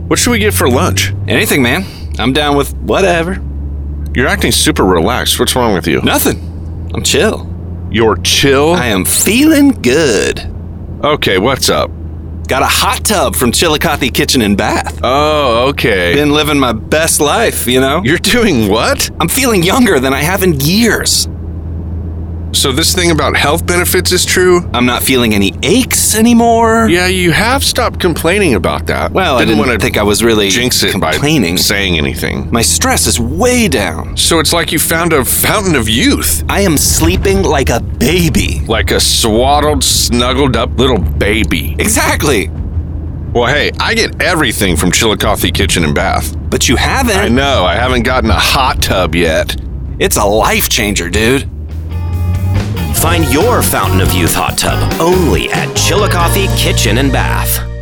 What should we get for lunch? Anything, man. I'm down with whatever. You're acting super relaxed. What's wrong with you? Nothing. I'm chill. You're chill? I am feeling good. Okay, what's up? Got a hot tub from Chillicothe Kitchen and Bath. Oh, okay. Been living my best life, you know? You're doing what? I'm feeling younger than I have in years. So this thing about health benefits is true? I'm not feeling any aches anymore. Yeah, you have stopped complaining about that. Well, I didn't want to think I was really jinx it complaining. by saying anything. My stress is way down. So it's like you found a fountain of youth. I am sleeping like a baby. Like a swaddled, snuggled up little baby. Exactly. Well, hey, I get everything from Chillicothe Kitchen and Bath. But you haven't. I know, I haven't gotten a hot tub yet. It's a life changer, dude. Find your Fountain of Youth hot tub only at Chillicothe Kitchen and Bath.